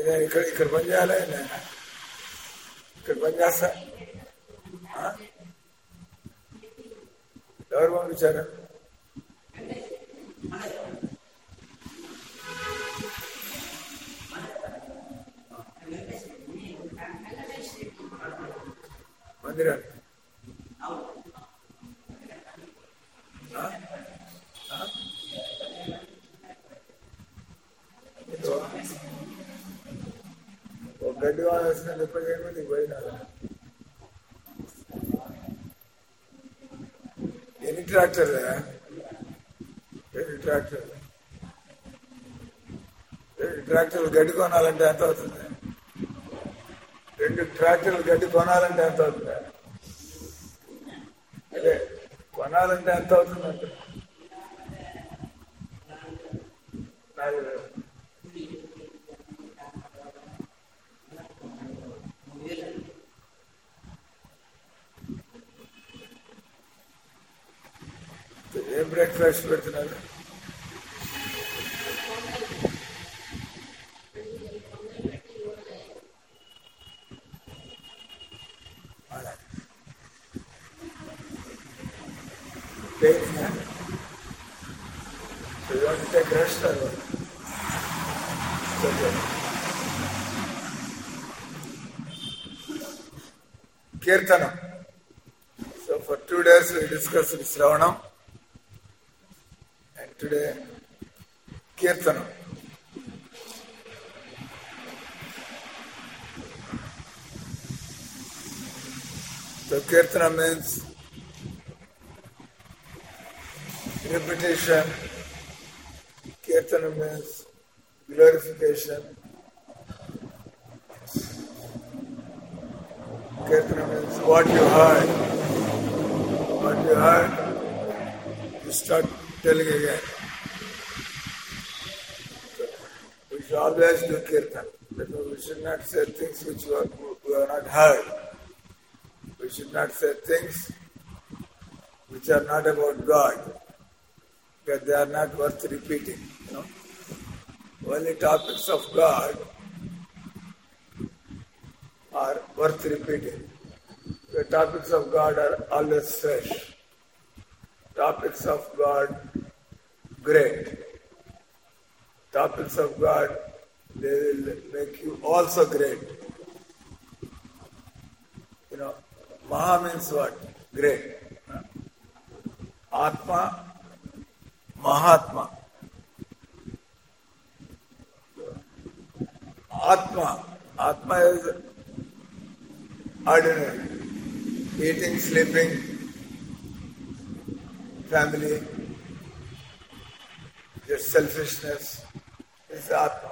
నేను ఇక్కడ పని చేయాలి, నేను ఇక్కడ పని చేస్తా. ఎవరు పంపించారు? మందిరాన్ని ఒక గడ్డి వాళ్ళు వచ్చిన 30 మందికి పోయినారు. ఎన్ని ట్రాక్టర్లు? 2 ట్రాక్టర్లు. 2 ట్రాక్టర్లు గడ్డి కొనాలంటే ఎంత అవుతుంది? 2 ట్రాక్టర్లు గడ్డి కొనాలంటే ఎంత అవుతుంది? అదే కొనాలంటే ఎంత అవుతుందంటే 4,000. ఏం బ్రేక్ఫాస్ట్ పెడుతున్నారు? Kirtanam. So for 2 days we discussed Shravanam, and today Kirtanam. So Kirtanam means repetition. Kirtanam means glorification. Kirtanam means what you heard. What you heard, you start telling again. So we should always do Kirtan. Because we should not say things which we have not heard. We should not say things which are not about God, because they are not worth repeating. Only topics of God are worth repeating. The topics of God are always fresh. Topics of God, great. Topics of God, they will make you also great. Maha means what? Great. Atma, Mahatma. Atma is ordinary. Eating, sleeping, family, just selfishness is Atma.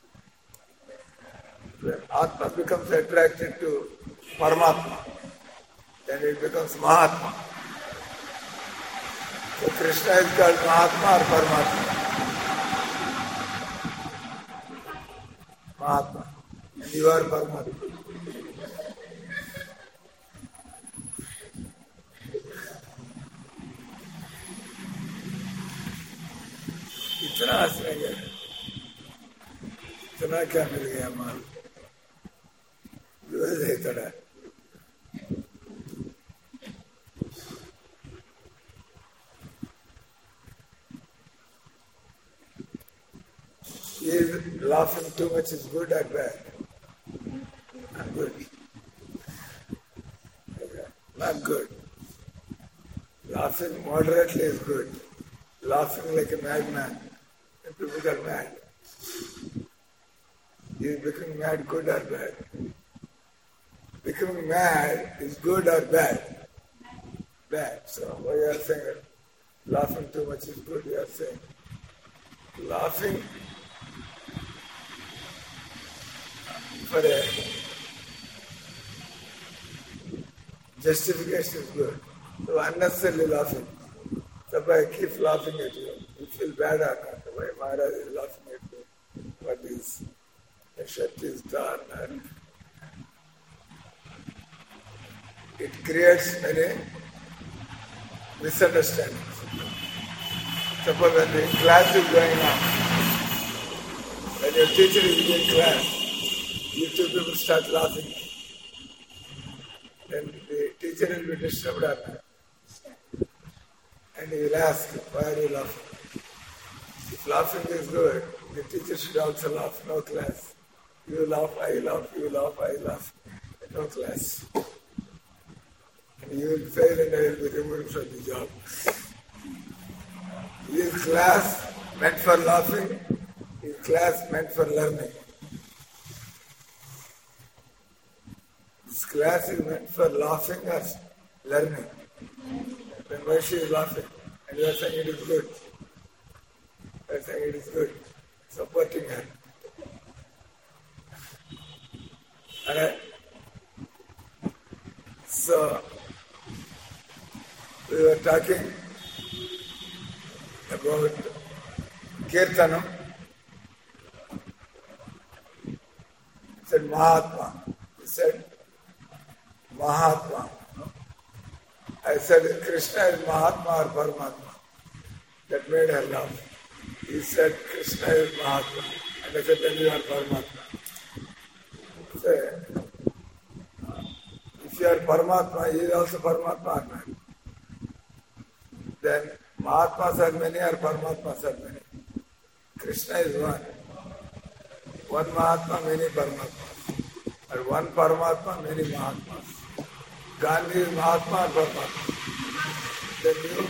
When Atma becomes attracted to Paramatma, then it becomes Mahatma. So Krishna is called Mahatma or Paramatma? Mahatma. And you are Paramatma. इतना हंसने गए, इतना क्या मिल गया माल, इतना is laughing too much is good or bad? Not good. Not good. Laughing moderately is good. Laughing like a madman. People are mad. Is becoming mad good or bad? Becoming mad is good or bad? Bad. So what you are saying, laughing too much is good, you are saying. Laughing for a justification is good. So unnecessarily laughing. So if I keep laughing at you, you feel bad or not? Why Maharaj is laughing at me? What is the shirt is torn, and it creates many misunderstandings. Suppose when the class is going on, when your teacher is giving class, you two people start laughing, then the teacher will be disturbed or not. And he will ask, why are you laughing? If laughing is good, the teacher should also laugh, no class. You laugh, I laugh, you laugh, I laugh, no class. And you will fail and I will be removed from the job. Is class meant for laughing? Is class meant for learning? This class is meant for laughing or learning. Then why she is laughing? And you are saying it is good. You are saying it is good. Supporting her. Alright? So, we were talking about Kirtanam. He said Mahatma. He said Mahatma. I said Krishna is Mahatma or Paramatma. That made her laugh. He said Krishna is Mahatma. And I said then you are Paramatma. So, if you are Paramatma, he is also Paramatma or not? Then Mahatmas are many or Paramatmas are many? Krishna is one. One Mahatma, many Paramatmas. Or one Paramatma, many Mahatmas. Gandhi is Mahatma or Paramatma? Then you?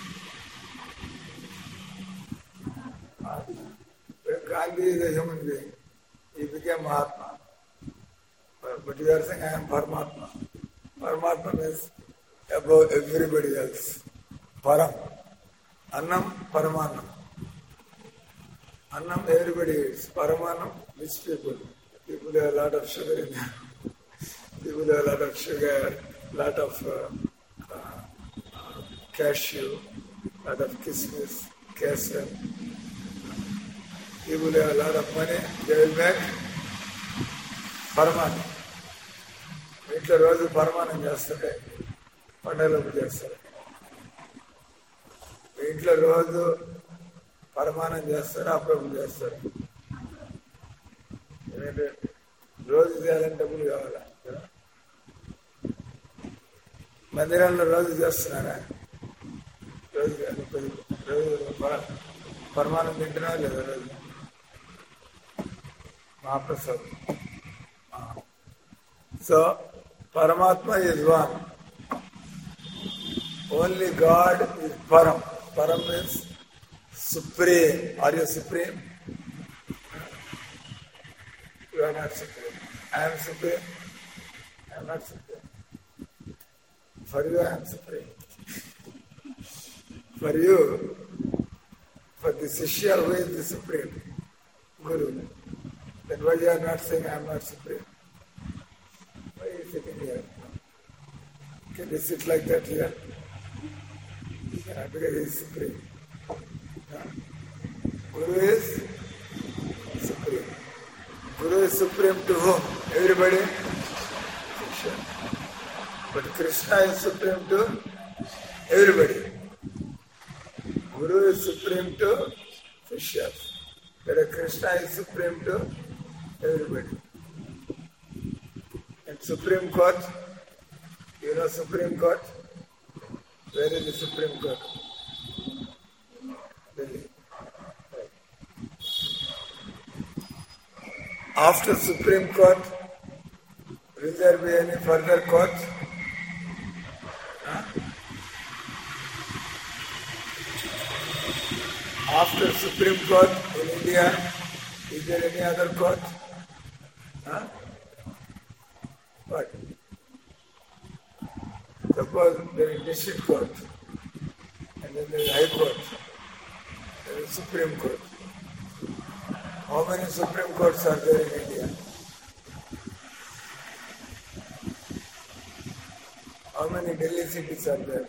Gandhi is a human being. He became Mahatma. But you are saying I am Paramatma. Paramatma means above everybody else. Param. Annam, Paramanam. Annam everybody eats. Paramanam, rich people. People have a lot of sugar in them. People have a lot of sugar, lot of cashew, lot of kismis, kesar. People have a lot of money. They will make Paramanam. ఇంట్లో రోజు పరమాణం చేస్తారే పండుగలకు చేస్తారు ఇంట్లో రోజు పరమాణం చేస్తారు అప్పుడప్పుడు చేస్తారు ఎందుకంటే రోజు చేయాలంటే డబ్బులు కావాలా మందిరంలో రోజు చేస్తున్నారా రోజు రోజు పరమాణం తింటున్నా లేదా రోజు mahaprasad so Paramatma is one. Only God is Param. Param means supreme. Are you supreme? You are not supreme. I am supreme. I am not supreme. For you I am supreme. For you, for the Shishya who is the supreme Guru, then why you are not saying I am not supreme? Why are you sitting here? Can you sit like that here? Yeah, because he is supreme. Yeah. Guru is supreme. Guru is supreme to whom? Everybody? Sure. But Krishna is supreme to everybody. Guru is supreme to Shishyas. Whereas Krishna is supreme to everybody. And Supreme Court, you know Supreme Court? Where is the Supreme Court? Delhi. Right. After Supreme Court, will there be any further court? Huh? After Supreme Court in India, is there any other court? Huh? What? Suppose there is district court, and then there is high court, there is Supreme Court. How many Supreme Courts are there in India? How many Delhi cities are there?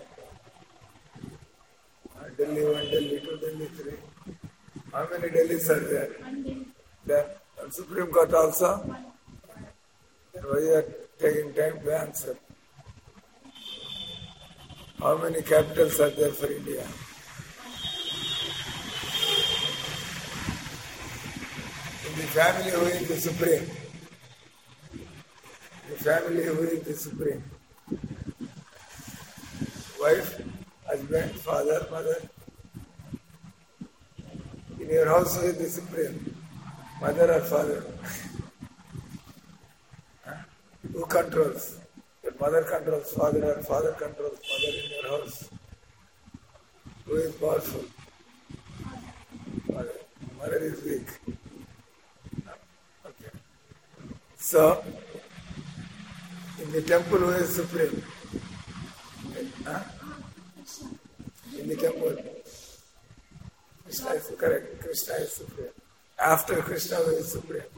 Delhi 1, Delhi 2, Delhi 3. How many Delhis are there? Then Supreme Court also? Then why you are taking time to answer? How many capitals are there for India? In the family, who is the Supreme? family, who is the supreme? Wife, husband, father, mother. In your house, who is the supreme? Mother or father? Who controls? Your mother controls father or father controls mother in your house? Who is powerful? Mother. Mother is weak. Okay. So, in the temple, who is supreme? In the temple, Krishna is correct. Krishna is supreme. After Krishna, who is supreme?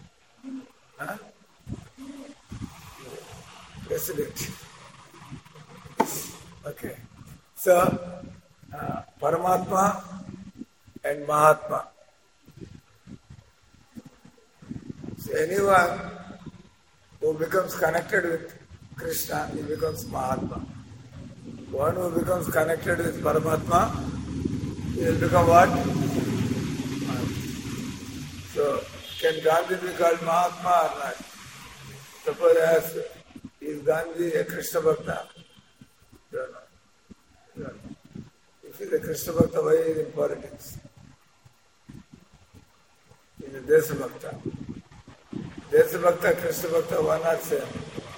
President. Okay. So, Paramatma and Mahatma. So anyone who becomes connected with Krishna, he becomes Mahatma. One who becomes connected with Paramatma, he will become what? So, can Gandhi be called Mahatma or not? Suppose I ask, is Gandhi a Krishna Bhakta? Don't know. If he is a Krishna Bhakta, why is he in politics? He is a Desa Bhakta. Desa Bhakta, Krishna Bhakta, one are same.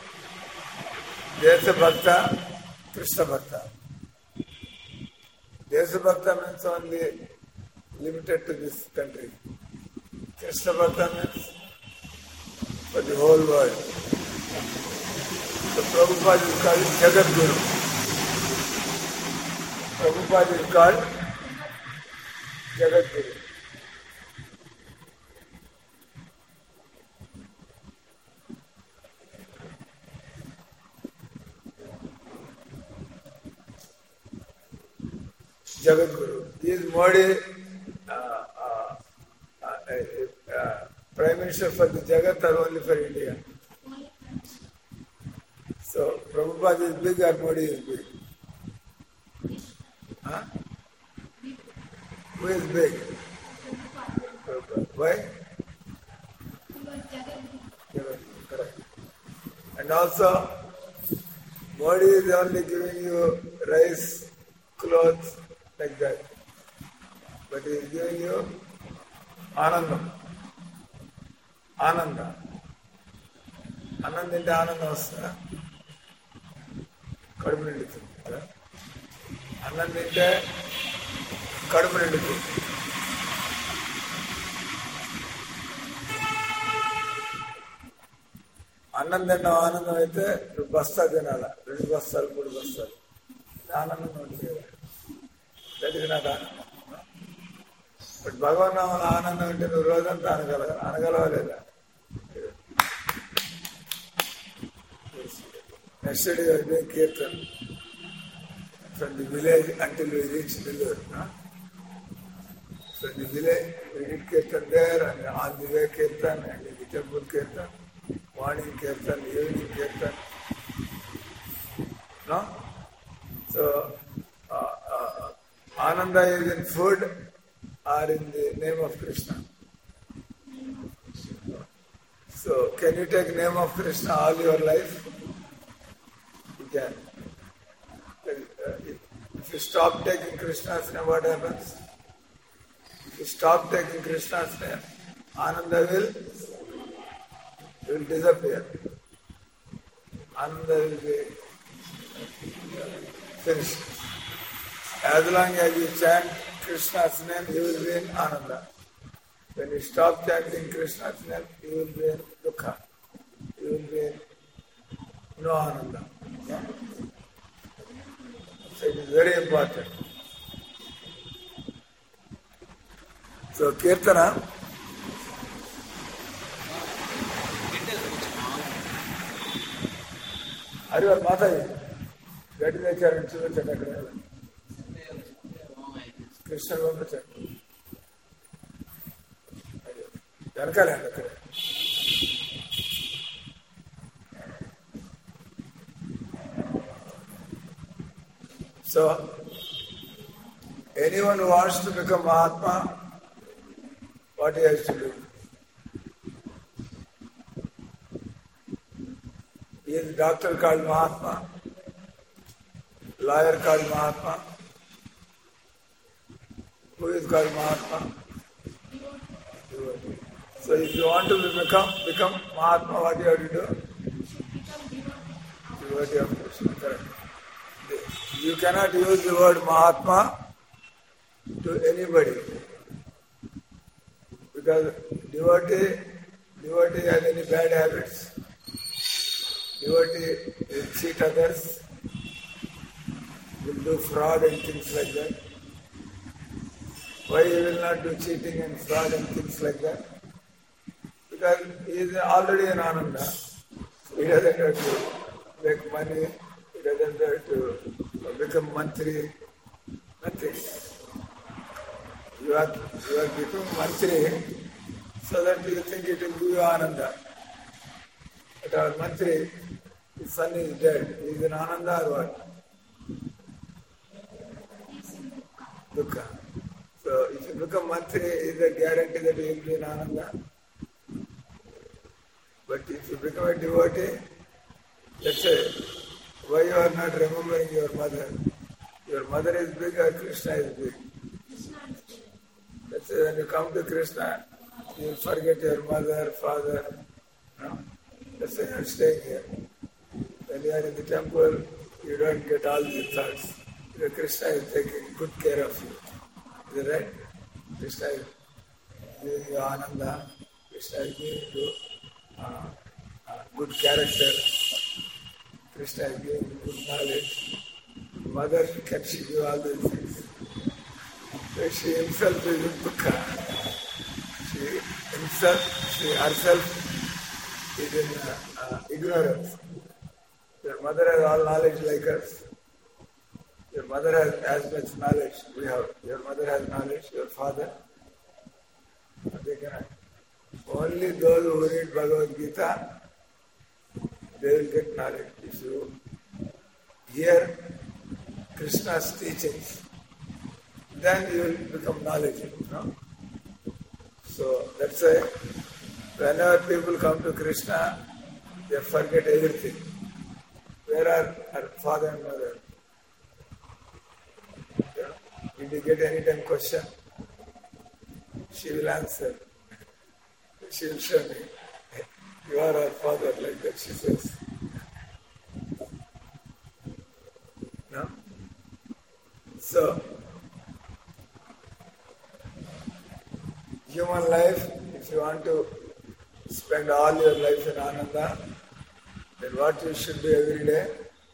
Desa Bhakta, Krishna Bhakta. Desa Bhakta means only limited to this country. Krishna Bhakta means for the whole world. So Prabhupada is called Jagat Guru. Prabhupada is called Jagat Guru. Jagat Guru. He is Modi, Prime Minister for the Jagat or only for India? So, Prabhupada is big or Modi is big? Huh? Who is big? Prabhupada. Why? Correct. And also, Modi is only giving you rice, clothes, like that. But he is giving you Anandam. Ananda. Ananda into Ananda vastha. Kadupu ninduthundi. Ananda into kadupu ninduthundi. Ananda into Anandam aithe basta tinala. 2 bastalu 3 bastalu. Anandam nottu. That is not Anandam. But Bhagavan Namala Anandam అంటే నువ్వు రోజంతా అనగలవా లేదా? Next day we are doing Kirtan from the village until we reach Nellore. From the village we did Kirtan there, and on the way Kirtan, and in the temple Kirtan, morning Kirtan, evening Kirtan. No? So, Ananda is in food or in the name of Krishna. So, can you take name of Krishna all your life? You can. If you stop taking Krishna's name, what happens? If you stop taking Krishna's name, Ananda will disappear. Ananda will be finished. As long as you chant Krishna's name, you will be in Ananda. When you stop chanting Krishna's name, you will be in Dukkha. You will be in no Ananda. Yeah? So it is very important. So Kirtana. Are you a Mataji? Get in the chair and see the chair. Krishna Vamachan. వెనకాలే అక్కడ. So, anyone who wants to become Mahatma, what he has to do? is a doctor called Mahatma, lawyer called Mahatma. Who is called Mahatma? Devotee. So if you want to become Mahatma, what you have to do? Devotee of Krishna, correct. You cannot use the word Mahatma to anybody. Because devotee has any bad habits. Devotee will cheat others, will do fraud and things like that. Why he will not do cheating and fraud and things like that? Because he is already an Ananda. He doesn't have to make money, he doesn't have to become mantri, nothing. You are becoming mantri so that you think it will give you Ananda. But our mantri, his son is dead. He is in Ananda or what? Dukkha. So if you become mantri, is a guarantee that you will be in Ananda. But if you become a devotee, let's say, why you are not remembering your mother? Your mother is big or Krishna is big? Let's say when you come to Krishna, you will forget your mother, father. No? Let's say you are staying here. When you are in the temple, you don't get all these thoughts. Because Krishna is taking good care of you. Is that right? Krishna is giving you Ananda. Krishna is giving you good character. Krishna is giving you good knowledge. Mother can she do all these things. So she himself is in dukkha. She herself is in ignorance. Your mother has all knowledge like us. Your mother has as much knowledge we have. Your mother has knowledge, your father. They cannot. Only those who read Bhagavad Gita, they will get knowledge. If you hear Krishna's teachings, then you will become knowledgeable. No? So that's why whenever people come to Krishna, they forget everything. Where are her father and mother? Did you get any time question? She will answer. She will show me. You are our father, like that she says. No? So, human life, if you want to spend all your life in Ananda, then what you should do every day?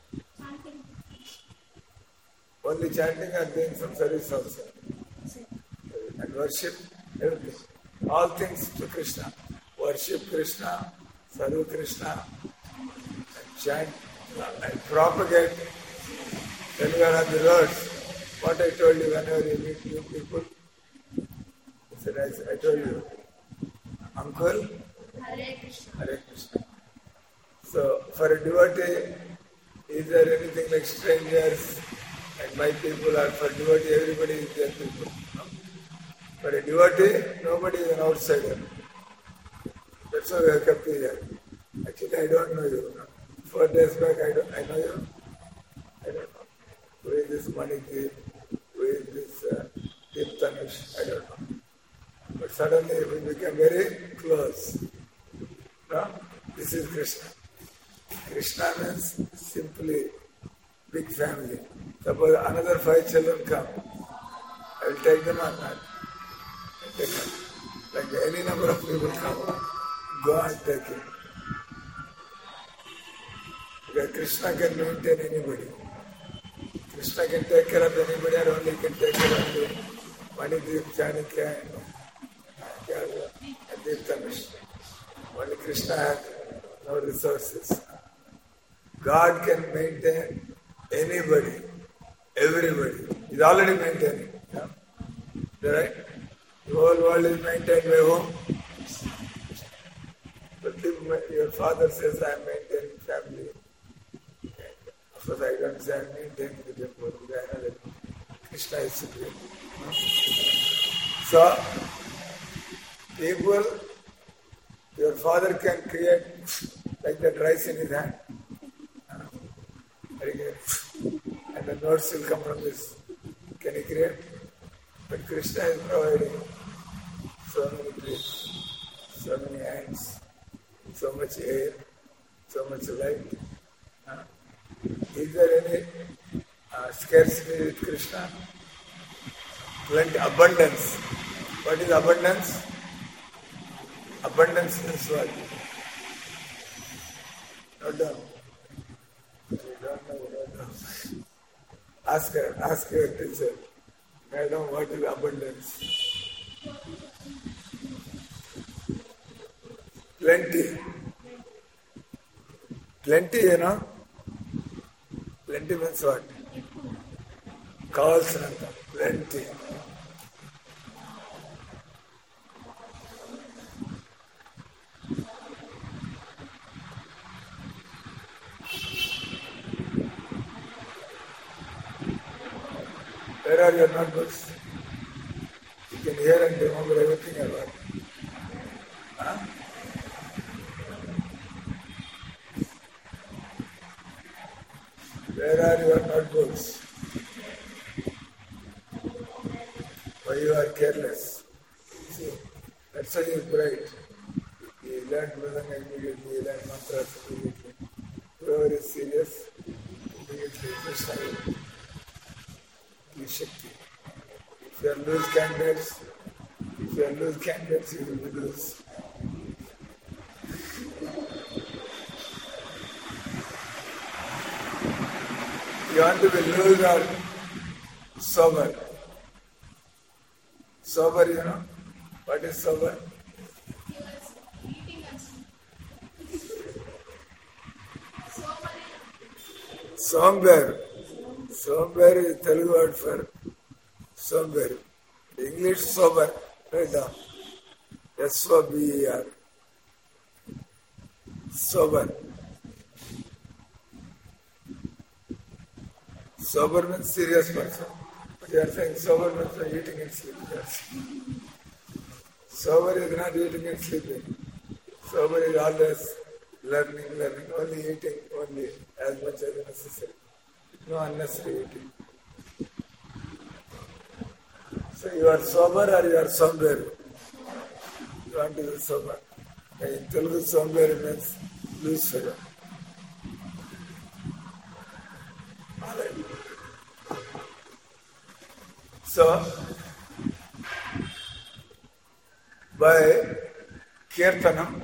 Only chanting or doing some service also. And worship everything. All things to Krishna. Worship Krishna, serve Krishna, and chant and propagate. When you are on the roads, what I told you whenever you meet new people, I said, I told you, Uncle, Hare Krishna. Hare Krishna. So, for a devotee, is there anything like strangers and my people, or for devotee, everybody is their people? No? For a devotee, nobody is an outsider. That's why we have kept you here. Actually, I don't know you. No? 4 days back, I know you. I don't know. Who is this Manideep? Who is this Deep Tanush? I don't know. But suddenly we became very close. No? This is Krishna. Krishna means simply big family. Suppose another 5 children come, I will take them or not? I take them. Like any number of people come, go and take him. Because Krishna can maintain anybody. Krishna can take care of anybody, or only can take care of the Manideep, Chanakya, and Deep Tanush. Only Krishna has no resources. God can maintain anybody, everybody. He's already maintaining. Yeah? Right? The whole world is maintained by whom? But if your father says, I am maintaining family, of course I don't say I am maintaining the temple, because I know that Krishna is supreme. No? So, people, your father can create like that rice in his hand. the notes will come from this. Can you create? But Krishna is providing so many breaths, so many hands, so much air, so much light. Is there any scarcity with Krishna? Plenty, abundance. What is abundance? Abundance means what? Not down. You don't know. Ask her teacher. Madam, what is abundance? Plenty. Plenty, you know. Plenty means what? Kavalsananta. Plenty. Where are your notebooks? You can hear and remember everything about it. Huh? Where are your notebooks? Why you are careless? See, that's why you are bright. You learn Mridanga immediately, you learn mantras immediately. Whoever is serious, immediately Krishna will give Shakti. If you are loose candidates, you will be loose. You want to be loose or sober? Sober, you know? What is sober? Somber. Somber is Telugu word for somber. English sober. Write down. S-O-B-E-R. Sober. Sober means serious person. But you are saying sober means eating and sleeping. Yes. Sober is not eating and sleeping. Sober is always learning, only eating, only as much as necessary. No unnecessary eating. So you are sober or you are somber? You want to be sober. In Telugu, somber means loose fellow. So, by Kirtanam,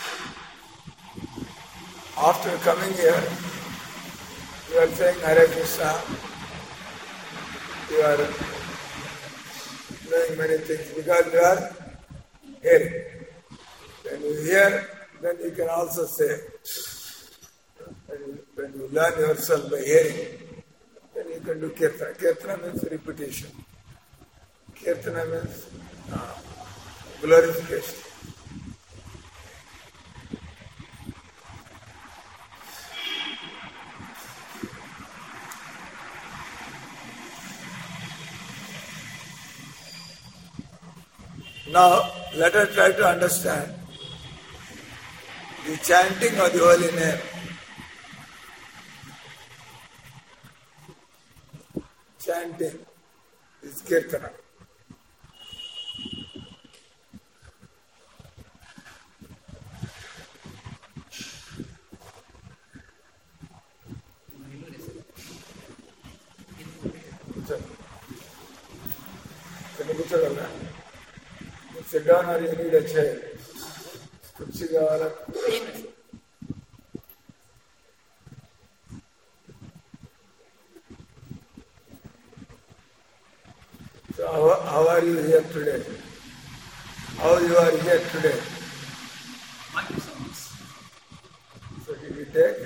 after coming here, you are saying Hare Krishna, you are doing many things because you are hearing. When you hear, then you can also say. When you learn yourself by hearing, then you can do Kirtana. Kirtana means repetition. Kirtana means glorification. Now, let us try to understand the chanting of the holy name. Chanting is Kirtana. Sit down or you need a chair. So how are you here today? How you are here today? So did you take?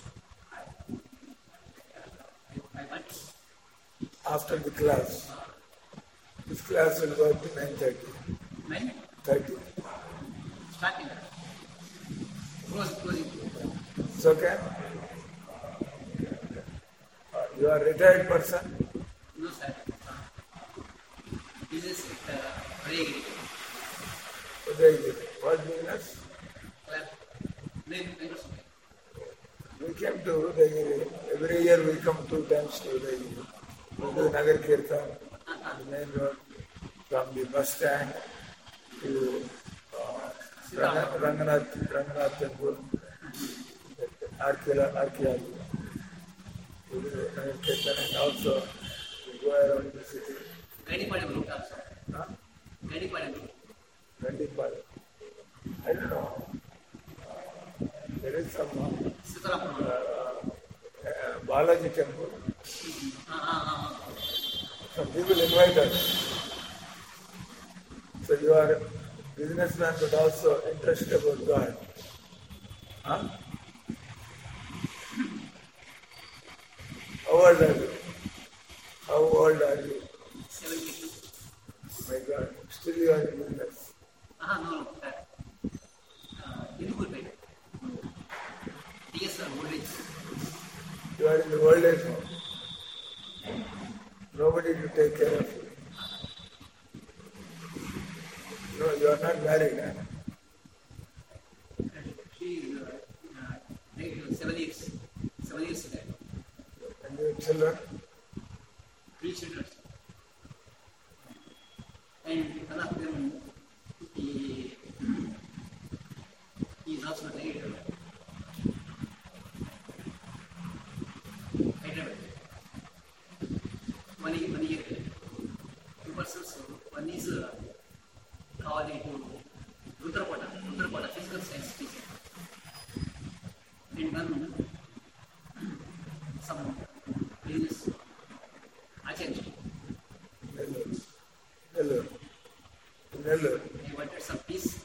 After the class. This class will go to 9:30. 9:30. Starting. Closing. It's okay? You are a retired person? No, sir. This is Udayagiri. Udayagiri. What business? Microsoft. We came to Udayagiri. Every year we come 2 times to Udayagiri. We do Nagar Kirtan on the main road from the bus stand to Ranganath Temple, archaeology. We do Nagar Kirtan and also we go around the city. Gandipalem route also. Huh? Gandipalem route. Gandipalem. I don't know. There is some Sitarapur. Balaji temple. Some people invite us. So you are a businessman but also interested about God. Huh? How old are you? How old are you? 72. My God, still you are in business. No. Indupur. DSR old age. You are in the old age home. Nobody to take care of you. No, you are not married. Huh? She is 7 years. 7 years ago. And your children? 3 children. And one of them, he is also married. Hyderabad. 1 year. 2 persons. One is calling to Rudrapata, physical science teacher. And one, some business agent. Nellore. He wanted some peace.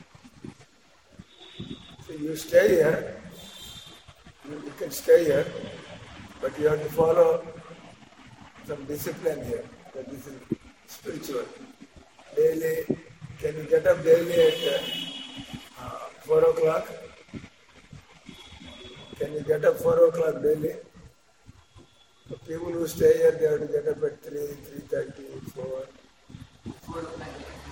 So you stay here. You can stay here, but you have to follow some discipline here. That this is spiritual. Daily, can you get up daily at 4 o'clock? Can you get up 4 o'clock daily? The people who stay here, they have to get up at 3, 3:30, 4. 4 o'clock.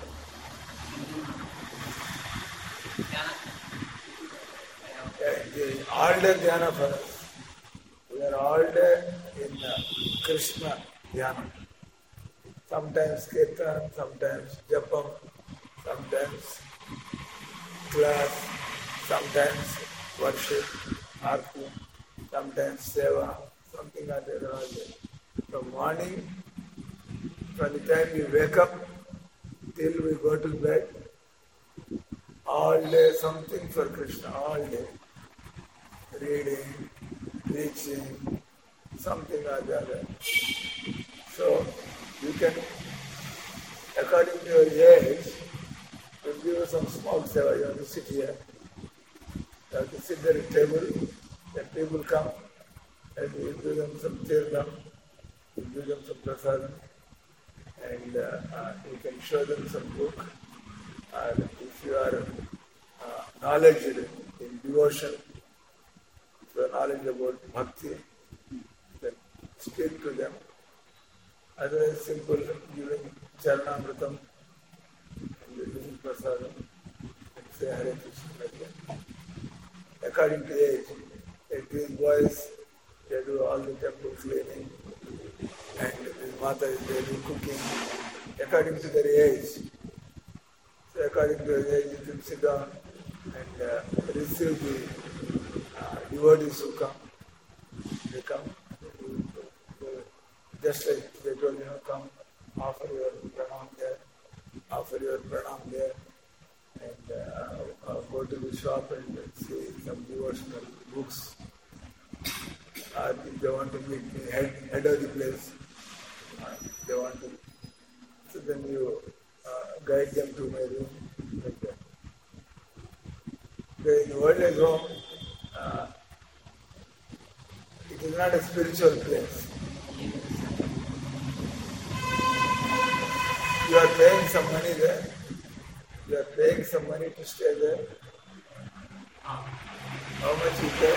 All day dhyana for us. We are all day in Krishna dhyana. Sometimes kirtan, sometimes japam, sometimes class, sometimes worship, arti, sometimes seva, something or the other. From morning, from the time we wake up till we go to bed, all day something for Krishna, all day. Reading, preaching, something or the other. So, you can, according to your age, we'll give you some small seva. You have to sit here. You have to sit there at a table. Then people come and we'll give them some tirtham, we'll give them some prasadam, and you can show them some book. If you are knowledgeable in devotion, if you are knowledgeable about bhakti, then speak to them. Otherwise, simple giving charanamritam and giving prasadam and say Hare Krishna like that. According to age, these boys, they do all the temple cleaning and this mata is daily cooking according to their age. So according to their age, you can sit down and receive the devotees who come. They come. Just like they told you, come, offer your pranam there, and go to the shop and see some devotional books. If they want to meet me, head of the place, they want to. So then you guide them to my room, like that. In the old age home, it is not a spiritual place. You are paying some money there. You are paying some money to stay there. How much you pay?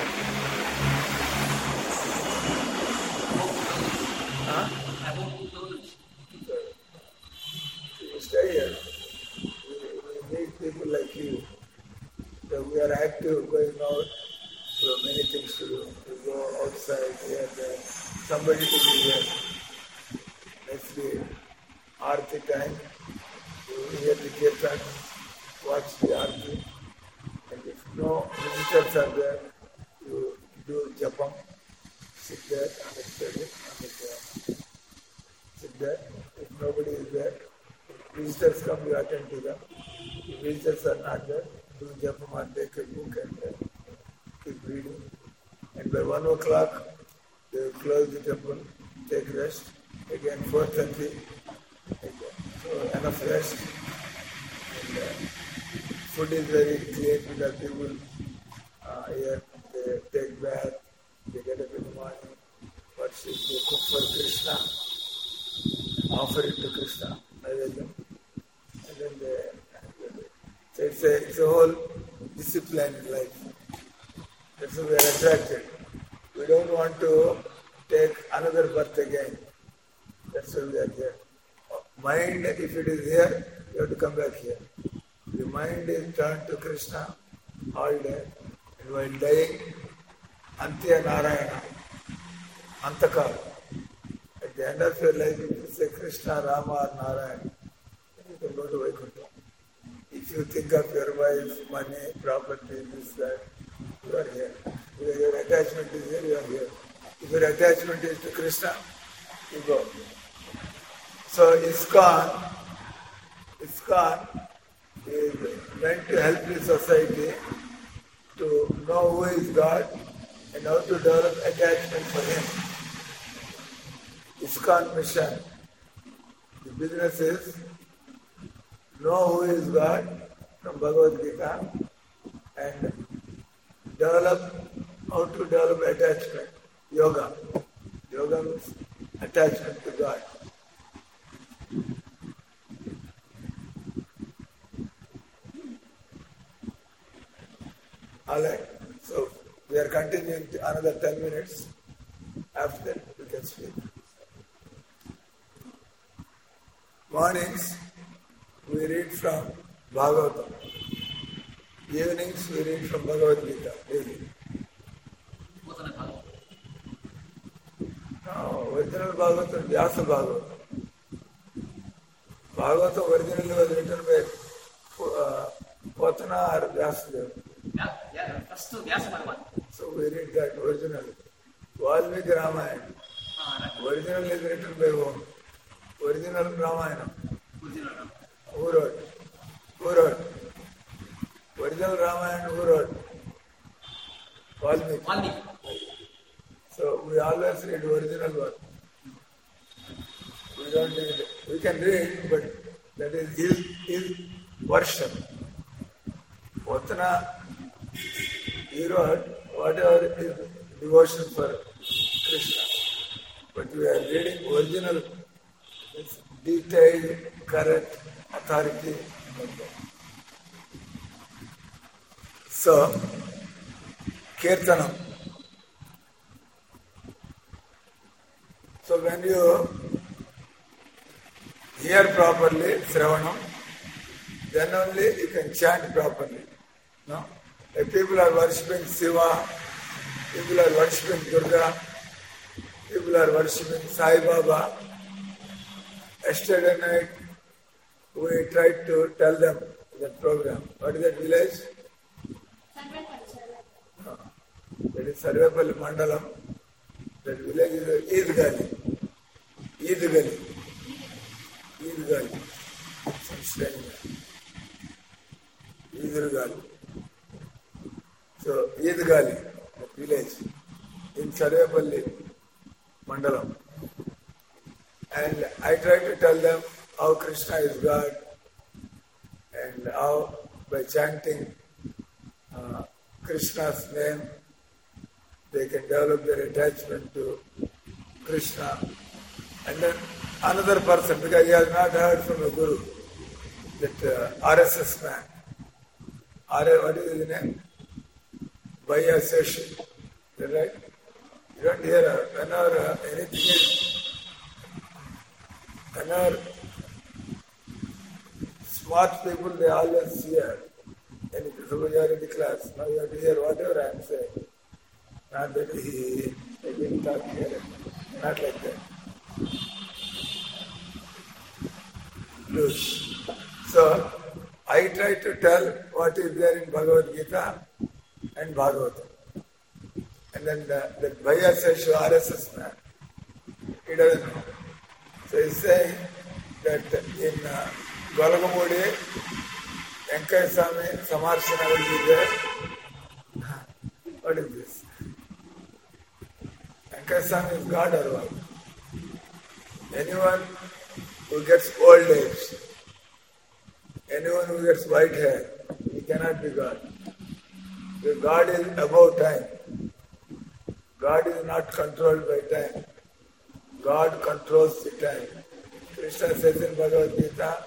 You stay here. We need people like you. So we are active, going out, So many things to do. To go outside, here, there. Somebody to be here. Next day, Aarti time. You hear the kirtan, watch the Aarti. And if no visitors are there, you do japam. Sit there and study. Sit there. If nobody is there, if visitors come, you attend to them. If visitors are not there, do japam and take a book and keep reading. And by 1 o'clock, they will close the temple, take rest. Again, 4:30. So enough rest. And, food is very clean because people here they take bath, they get up in the morning, worship, they cook for Krishna, offer it to Krishna, and then so it's a whole discipline in life. That's why we are attracted. We don't want to take another birth again. That's why we are here. Mind, if it is here, you have to come back here. The mind is turned to Krishna all day. And while dying, Antya Narayana, Antakal. At the end of your life, if you say Krishna, Rama or Narayana, then you can go to Vaikuntha. If you think of your wife, money, property, this, that, you are here. If your attachment is here, you are here. If your attachment is to Krishna, you go. So ISKCON is meant to help the society to know who is God and how to develop attachment for Him. ISKCON mission. The business is know who is God from Bhagavad Gita and develop how to develop attachment. Yoga. Yoga means attachment to God. Alright, so we are continuing another 10 minutes. After that, we can speak. Mornings, we read from Bhagavatam. Evenings, we read from Bhagavad Gita. Daily. No, original Bhagavatam, Vyasa Bhagavatam. Bhagavatam originally was written by Potana or Vyasadeva. First Vyasa Bhagavan. So we read that originally. Valmiki Ramayana. Original is written by whom? Original Ramayana. Who wrote? Original Ramayana who wrote? Valmiki. So we always read original one. We don't read. We can read, but that is his version. Potana, he wrote whatever is devotion for Krishna. But we are reading original, it's detailed, correct, authority. So, Kirtanam. So when you hear properly, Shravanam, then only you can chant properly. No? Like people are worshipping Shiva, people are worshipping Durga, people are worshipping Sai Baba. Yesterday night, we tried to tell them that program. What is that village? No. That is Sarvepalli Mandalam. That village is Eid Gali. Some strange. Eid Gali. So Eid Gali, that village in Sarvepalli Mandalam. And I try to tell them how Krishna is God and how by chanting Krishna's name they can develop their attachment to Krishna. And then another person, because he has not heard from a guru, that RSS man. What is his name? Bhaiya Seshi. Is that right? You don't hear whenever anything is, whenever smart people, they always hear. And suppose you are in the class, now you have to hear whatever I am saying. Not that he didn't talk here. Not like that. Loose. So, I try to tell what is there in Bhagavad Gita and Bhagavatam. And then that Bhaiya says, RSS man, he doesn't know. So he's saying that in Golagamudi, Venkaya Swami Samarshana will be there. What is this? Venkaya Swami is God or what? Anyone who gets old age, anyone who gets white hair, he cannot be God. Because God is above time. God is not controlled by time. God controls the time. Krishna says in Bhagavad Gita,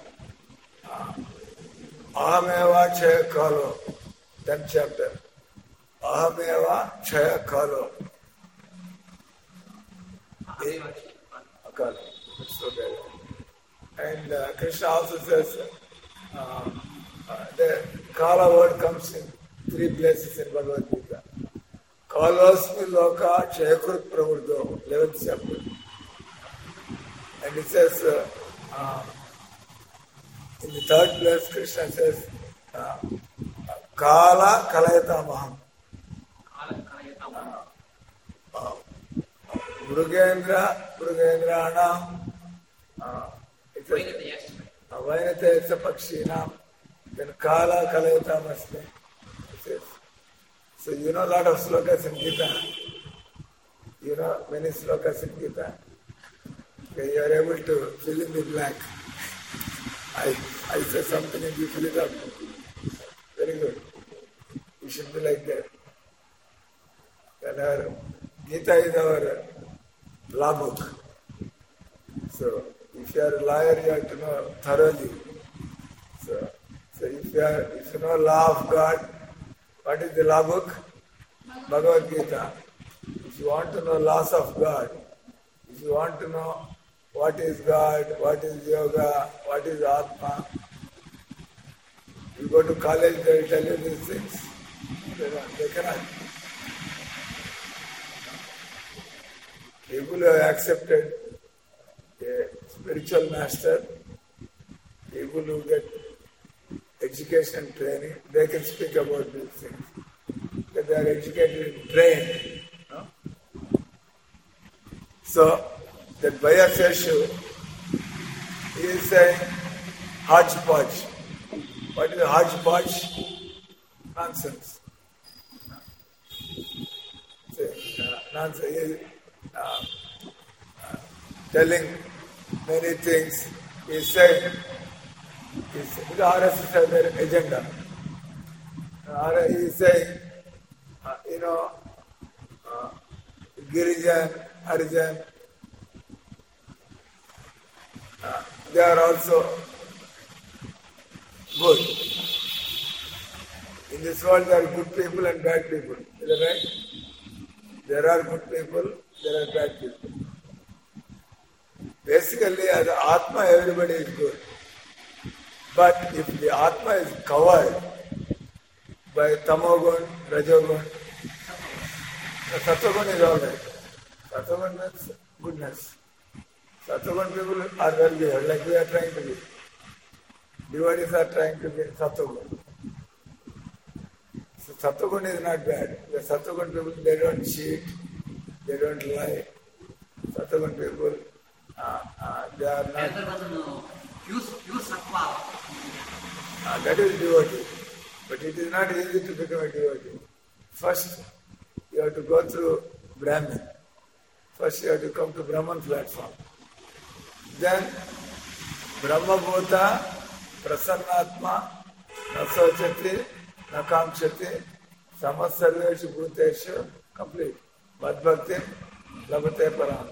Ahameva Chaya Kalo, 10th chapter. Ahameva Chaya Kalo. Kalo. It's okay. And Krishna also says, the Kala word comes in 3 places in Bhagavad Gita. Kalosmi Loka Chayakrut Pravurdo, 11th chapter. And it says, in the 3rd place, Krishna says, Kala Kalayatamaham. Mrugendranam. It says, Vainatayatsa Pakshinam. Then Kala Kalayatam. It says, so you know a lot of slokas in Gita. You know many slokas in Gita. Okay, you are able to fill in the blank. I say something and you fill it up. Very good. You should be like that. Then our Gita is our law book. So if you are a lawyer, you have to know thoroughly. So if you know law of God, what is the law book? Bhagavad Gita. If you want to know laws of God, if you want to know what is God, what is yoga, what is Atma, you go to college, they will tell you these things. They cannot. People who have accepted a spiritual master, people who get education and training, they can speak about these things. Because they are educated and trained. No? So, that Bhaiya Seshu, he is saying hodgepodge. What is a hodgepodge? Nonsense. Nonsense. He is telling many things. He is saying, the RSS has their agenda. He is saying, Girijan, Harijan, they are also good. In this world there are good people and bad people. Is that right? There are good people, there are bad people. Basically, as Atma, everybody is good. But if the Atma is covered by Tamogun, Rajogun, the Sattvagun is all right. Sattvagun means goodness. Sattvagun people are well behaved, like we are trying to be. Devotees are trying to be Sattvagun. So Sattvagun is not bad. The Sattvagun people, they don't cheat, they don't lie. Sattvagun people, they are not. Another one, use sattva. That is devotee. But it is not easy to become a devotee. First, you have to go through Brahmin. First, you have to come to Brahman platform. Then, Brahma Bhuta, Prasannatma, Na Sochati, Na Kamchati, Samasarveshu Bhuteshu, complete. Madbhakti, Labhate Param.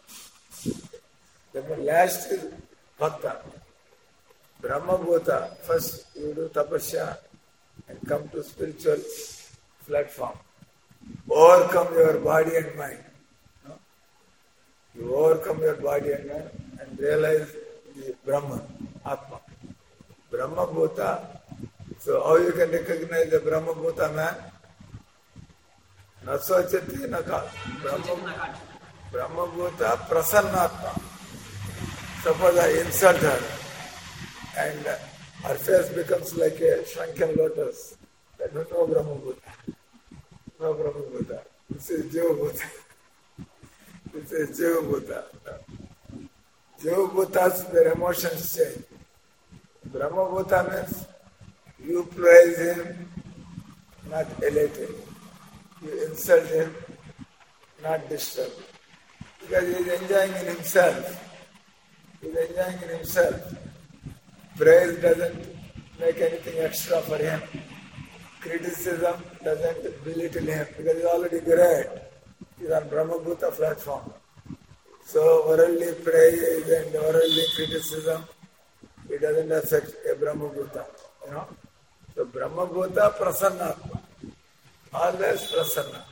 The last is Bhakta. Brahma Bhuta, first you do tapasya and come to spiritual platform. Overcome your body and mind. No? You overcome your body and mind and realize the Brahman, Atma. Brahma Bhuta. So how you can recognize the Brahma Bhuta man? Na sochati na Brahma Bhuta Prasannatma. Suppose I insult her and her face becomes like a shrunken lotus. That is no Brahma Bhuta. No Brahma Bhuta. This is Jiva Bhuta. This is Jiva Bhuta. Jiva Bhutas, their emotions change. Brahma Bhuta means you praise him, not elate him. You insult him, not disturb him. Because he is enjoying in himself. He is enjoying in himself. Praise doesn't make anything extra for him. Criticism doesn't belittle him because he is already great. He is on Brahma Bhuta platform. So worldly praise and worldly criticism, it doesn't affect a Brahma Bhuta. So Brahma Bhuta Prasanna. Always Prasanna.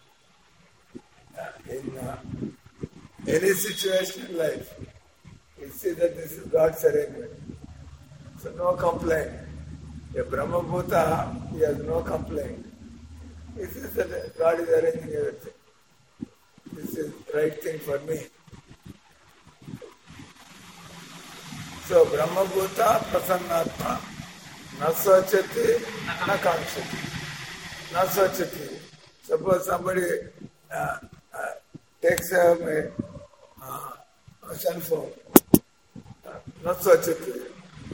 In any situation in life, you see that this is God's arrangement. So no complaint. A Brahma Bhuta, he has no complaint. He says that God is arranging everything. This is the right thing for me. So Brahma Bhuta Prasannatma. Na sochati, na kamshati. Na sochati. Suppose somebody takes a cell phone. Na sochati.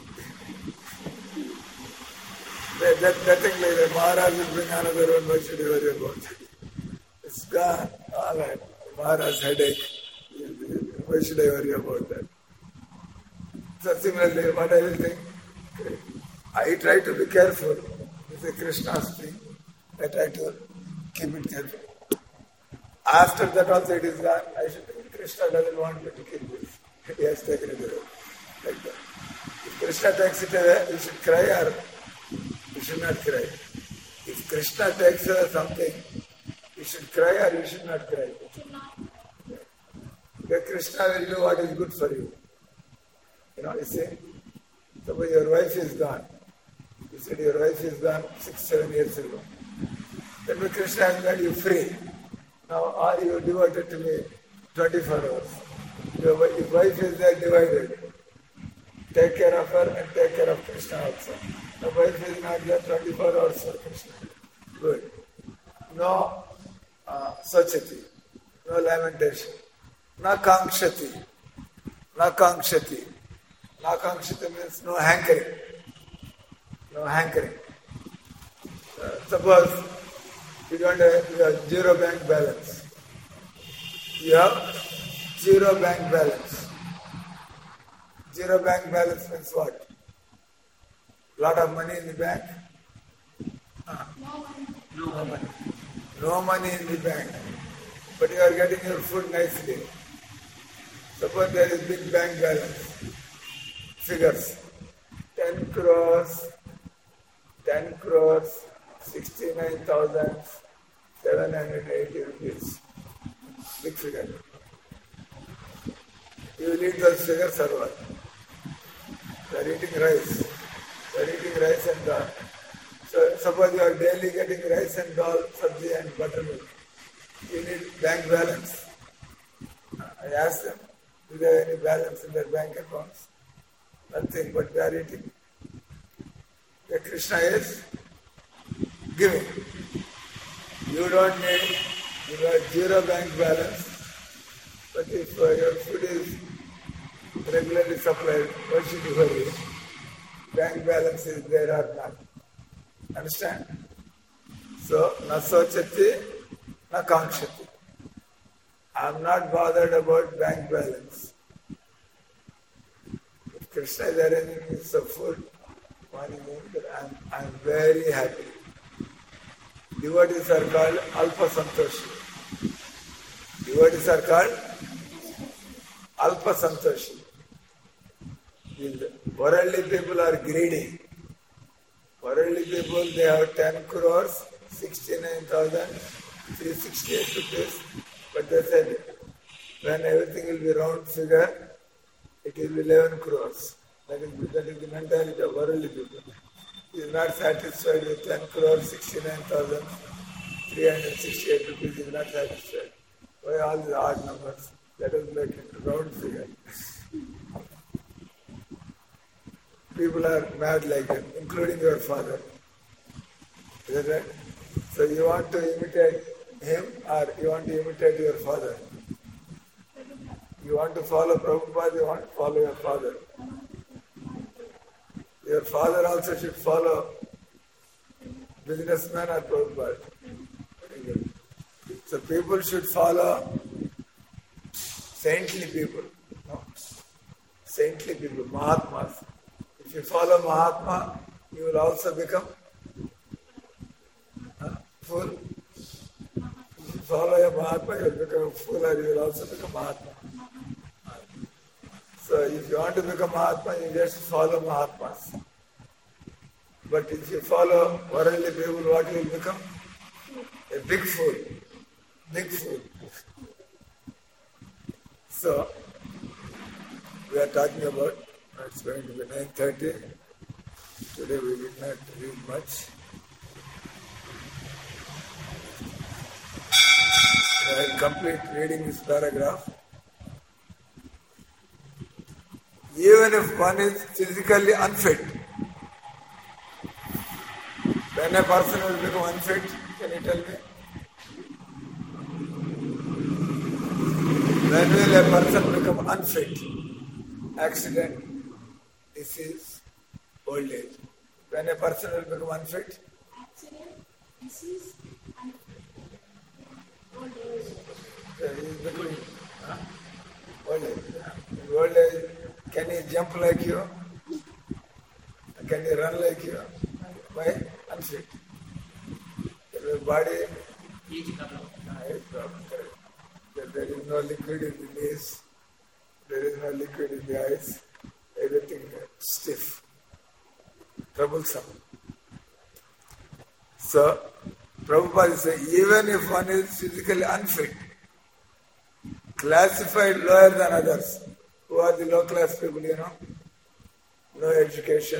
Nothing like that. Maharaj will bring another one. What should you worry about? It's gone. All right. Maharaj's headache. Why should I worry about that? So similarly, what I will think, I try to be careful. This is Krishna's thing. I try to keep it careful. After that also it is gone. I should think Krishna doesn't want me to keep this. He has taken it away. Like that. If Krishna takes it away, you should cry or you should not cry. If Krishna takes away something, you should cry or you should not cry. Because Krishna will do what is good for you. You see, suppose your wife is gone. You said your wife is gone 6-7 years ago. Then Krishna has made you free. Now are you devoted to me 24 hours? Your wife is there divided. Take care of her and take care of Krishna also. The wife is not there 24 hours for Krishna. Good. No sochati. No lamentation. Na kankshati. Na kankshati. Nakamshita means no hankering. No hankering. Suppose you have zero bank balance. You have zero bank balance. Zero bank balance means what? Lot of money in the bank? No money. No money in the bank. But you are getting your food nicely. Suppose there is big bank balance. Figures 10 crores, 69,780 rupees. Big figure. You will eat those figures or what? You are eating rice. You are eating rice and dal. So suppose you are daily getting rice and dal, sabji and buttermilk. You need bank balance. I asked them, do they have any balance in their bank accounts? Nothing but they are eating. The Krishna is giving. You don't need, you have zero bank balance, but if your food is regularly supplied, what should you worry? Bank balance is there or not. Understand? So, na sochati, na kankshati. I am not bothered about bank balance. Krishna is arranging me some food, morning, I am very happy. Devotees are called Alpa Santoshi. Devotees are called Alpa Santoshi. Worldly people are greedy. Worldly people, they have 10 crores, 69,368 rupees. But they said, when everything will be round figure, it will be 11 crores. That is the mentality of worldly people. He is not satisfied with 10 crores, 69,368 368 rupees is not satisfied. Why all these odd numbers? Let us make it a round figure. People are mad like him, including your father. Is that right? So you want to imitate him or you want to imitate your father? You want to follow Prabhupada, you want to follow your father. Your father also should follow businessman or Prabhupada. So people should follow saintly people. No? Saintly people, Mahatmas. If you follow Mahatma, you will also become fool. If you follow a Mahatma, you will become a fool or you will also become Mahatma. So if you want to become Mahatma, you just follow Mahatmas. But if you follow worldly people, what you will become? A big fool. Big fool. So, we are talking about, it's going to be 9:30. Today we did not read much. I will complete reading this paragraph. Even if one is physically unfit, when a person will become unfit, can you tell me? When will a person become unfit? Accident, disease, old age. When a person will become unfit? Accident, disease, and old age. He is becoming old age. In old age, can he jump like you? Can he run like you? Why? Unfit. Your body age problem. age problem, correct. There is no liquid in the knees, there is no liquid in the eyes, everything stiff, troublesome. So, Prabhupada is saying, even if one is physically unfit, classified lower than others, who are the low class people, you know? No education,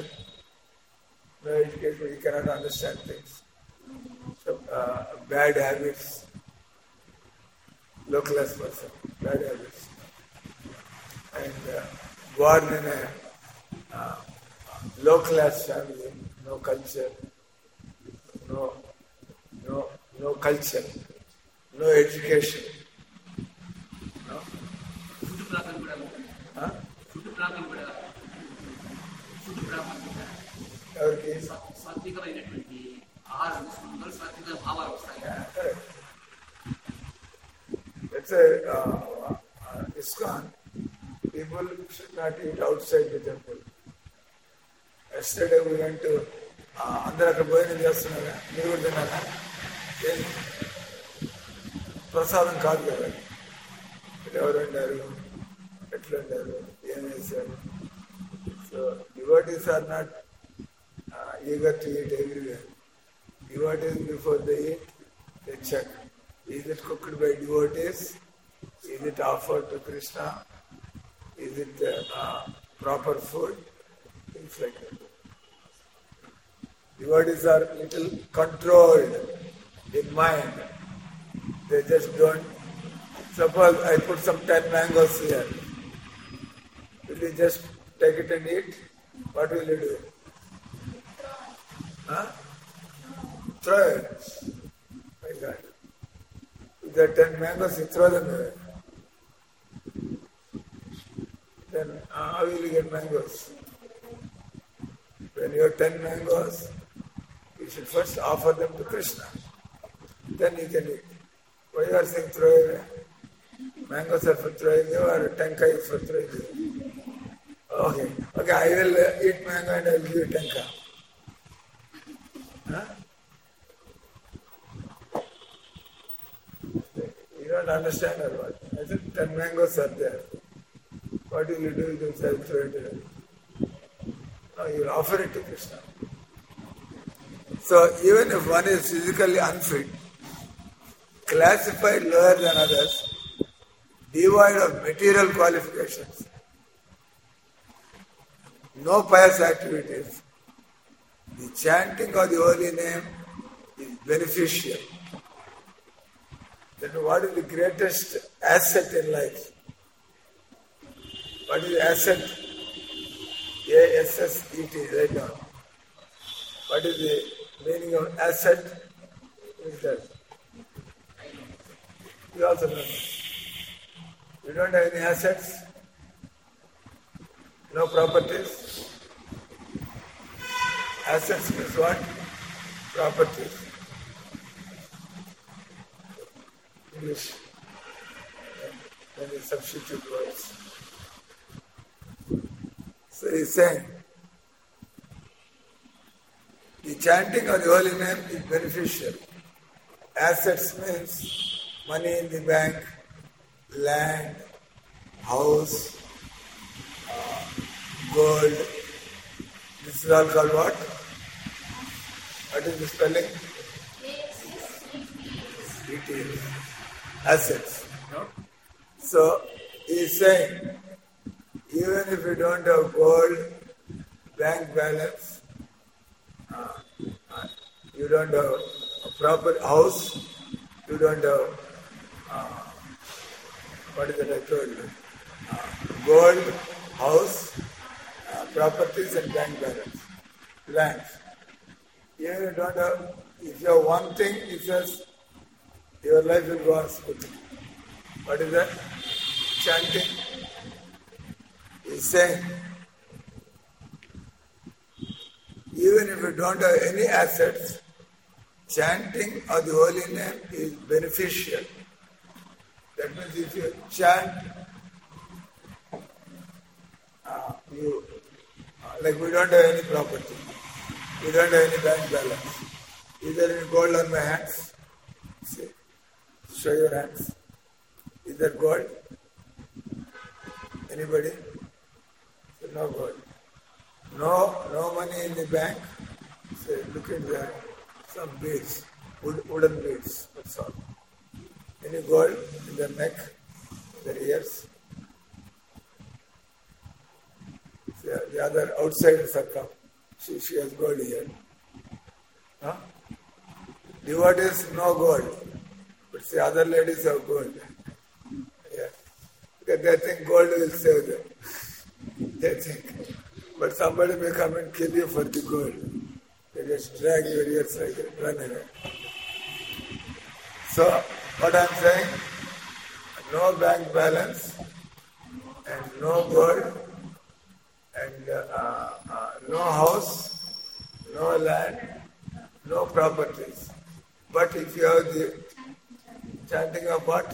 you cannot understand things. So, bad habits, low class person, bad habits. And born in a low class family, no culture, no culture, no education. No? Food problem కూడా Huh? Food problem కూడా ఎవరికి? సాత్వికమైనటువంటి ఆహారం తీసుకుంటారు, సాత్విక భావాలు వస్తాయి. Correct. Let's say ISKCON, people should not eat outside the temple. Yesterday we went to అందరూ అక్కడ భోజనం చేస్తున్నారా? మీరు కూడా తిన్నారా? ప్రసాదం కాదు కదా, ఎవరు వండారు, ఎట్లా వండారు, ఏం వేశారు. So devotees are not eager to eat everywhere. Devotees, before they eat, they check. Is it cooked by devotees? Is it offered to Krishna? Is it proper food? Things like that. Devotees are little controlled in mind. They just don't. Suppose I put some 10 mangoes here. Will you just take it and eat? What will you do? Huh? Throw it. Like that. If there are 10 mangoes, you throw them away. Then how will you get mangoes? When you have 10 mangoes, you should first offer them to Krishna. Then you can eat. Why you are saying throw away? Mangoes are for throwing away or tenka is for throwing away? Okay, I will eat mango and I will give you tenka. Huh? You don't understand or what? I said 10 mangoes are there. What will you do with them? I'll throw it away. No, you will offer it to Krishna. So even if one is physically unfit, classified lower than others, devoid of material qualifications, no pious activities, the chanting of the holy name is beneficial. Then what is the greatest asset in life? What is the asset? A-S-S-E-T, write down. What is the meaning of asset? What is that? You also know. You don't have any assets? No properties? Assets means what? Properties. English. Then you substitute words. So he's saying, the chanting of the holy name is beneficial. Assets means money in the bank, land, house, gold. This is all called what? What is the spelling? Details. Assets. No? So he is saying, even if you don't have gold, bank balance, you don't have a proper house, you don't have, what is it I told you? Gold, house, properties and bank balance, lands. Even if you don't have, if you have one thing, it says your life will go on smoothly. What is that? Chanting. He's saying, even if you don't have any assets, chanting of the holy name is beneficial. That means if you chant, like we don't have any property, we don't have any bank balance. Is there any gold on my hands? See, show your hands. Is there gold? Anybody? No gold. No money in the bank. Say, look at there. Some beads, wooden beads. That's all. Any gold in their neck, their ears. See, the other outsiders have come. She has gold here. Huh? Devotees, no gold. But see, other ladies have gold. Yeah. Because they think gold will save them. They think. But somebody may come and kill you for the gold. They just drag your ears like that, run away. So, what I'm saying, no bank balance, and no gold, and no house, no land, no properties. But if you have the chanting of what?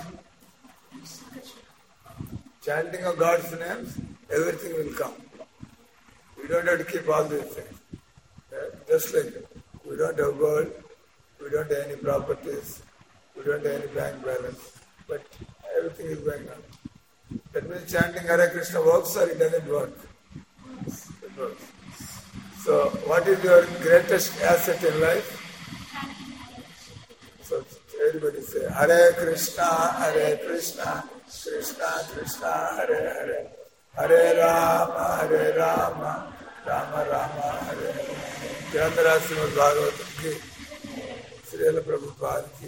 Chanting of God's names, everything will come. We don't have to keep all these things. Just like we don't have gold, we don't have any properties, we don't have any bank balance, but everything is going on. That means chanting Hare Krishna works or it doesn't work? It works. So, what is your greatest asset in life? So, everybody say Hare Krishna, Krishna Krishna, Hare Hare. Hare Rama, Rama Rama, Hare Hare. Grandhara Srimad Bhagavatam ki, Srila Prabhupada ki.